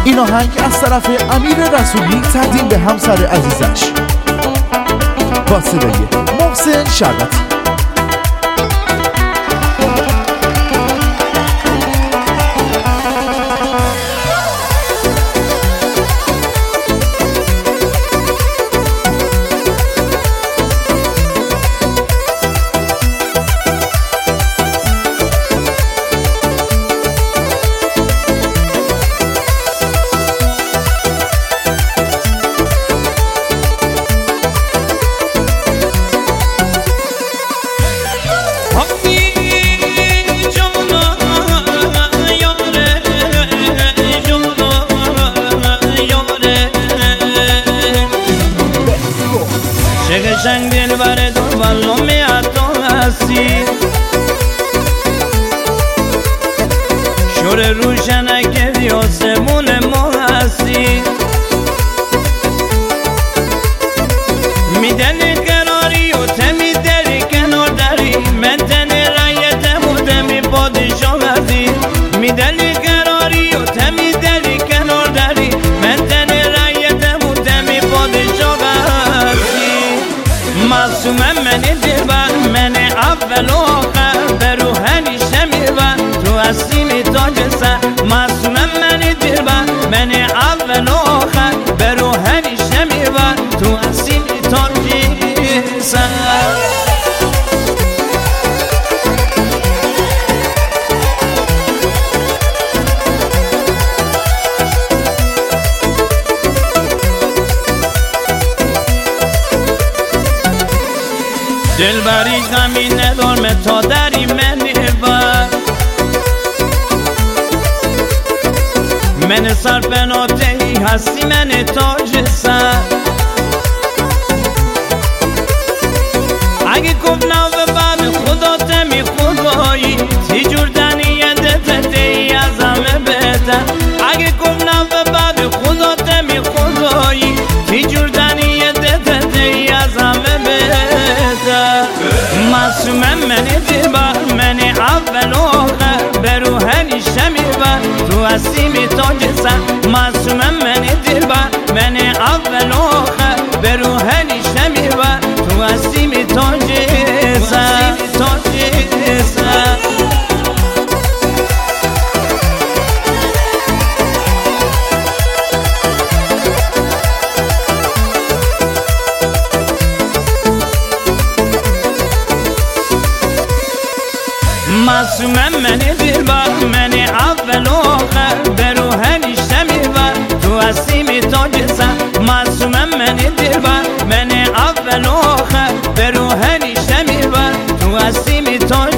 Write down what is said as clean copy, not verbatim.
این آهنگ از طرف امیر رسولی تقدیم به همسر عزیزش با صدای محسن شربتی. قشنگ دلبر تو والله تو هستی، شور روشنک آسمون ما هستی، میدنی قراری و تمیدری کنار داری، من تن رایت بودمی پادشاه هستی، میدنی قراری و تمیدری کنار داری، من تن رایت بودمی پادشاه هستی. معصومه منی دلبر، منی اول و آخر، به روحنی شمیربر تو هستی تاج سر. معصومه منی دلبر، منی اول و آخر، به روحنی شمیربر تو هستی تاج سر. دلبری غمی ندار من تا دری منی بر، من سر بناتهی هستی من تاج سر. اگه کف نو بعد خدا تمی خدایی، تی جور دنیه دتتی از همه بهتر. اگه کف نو بعد خدا تمی خدایی، تی جور دنیه دتتی از همه بهتر. معصومه منی دلبر، منی اول و آخر، به روحنی شمیربر تو هستی تاج سر. معصومه منی دلبر، منی اول و آخر، به روحنی شمیربر تو هستی تاج سر. تاج سر. معصومه منی دلبر، منی اول و آخر، به روحنی شمیربر تو هستی تاج سر. معصومه منی دلبر، منی اول و آخر، به روحنی شمیربر تو هستی تاج